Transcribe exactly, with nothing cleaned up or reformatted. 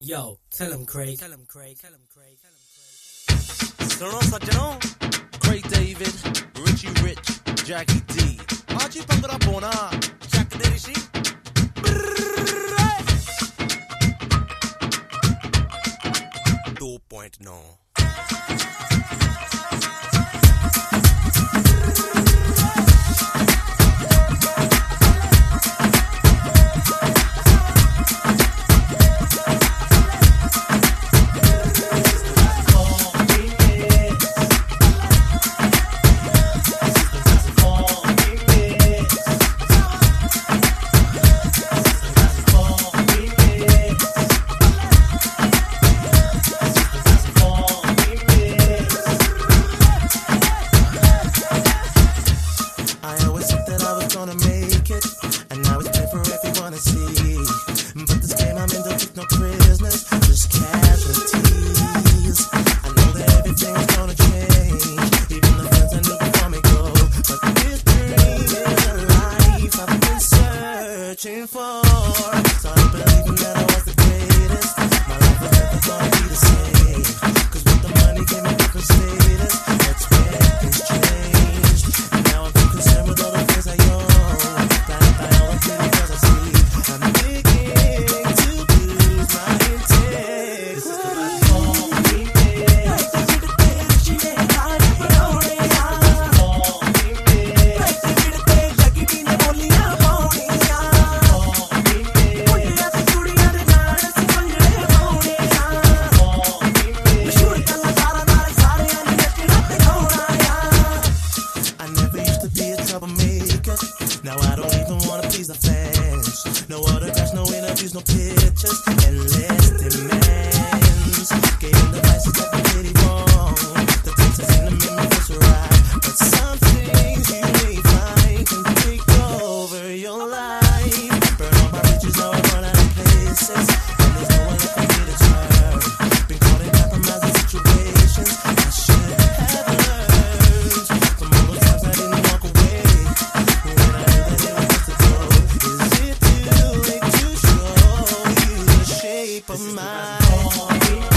Yo, tell him Craig. Tell him Craig. Tell him Craig. Tell him Craig. सुनो सज्जनों, Craig David, Richie Rich, Jackie D. आज ही पंगड़ा पोना, Jack they Rishi. two point nine. Now I don't even wanna please the fans. No autographs, no interviews, no pictures, endless demands. Getting the vices that be pretty wrong. The texts in the memory was right, but some things you may find can take over your life. Burn all my bridges, now I run out of places, and there's no one left for me to turn. Been caught in compromising situations. I should have learned from all the times I didn't walk away. Of mine.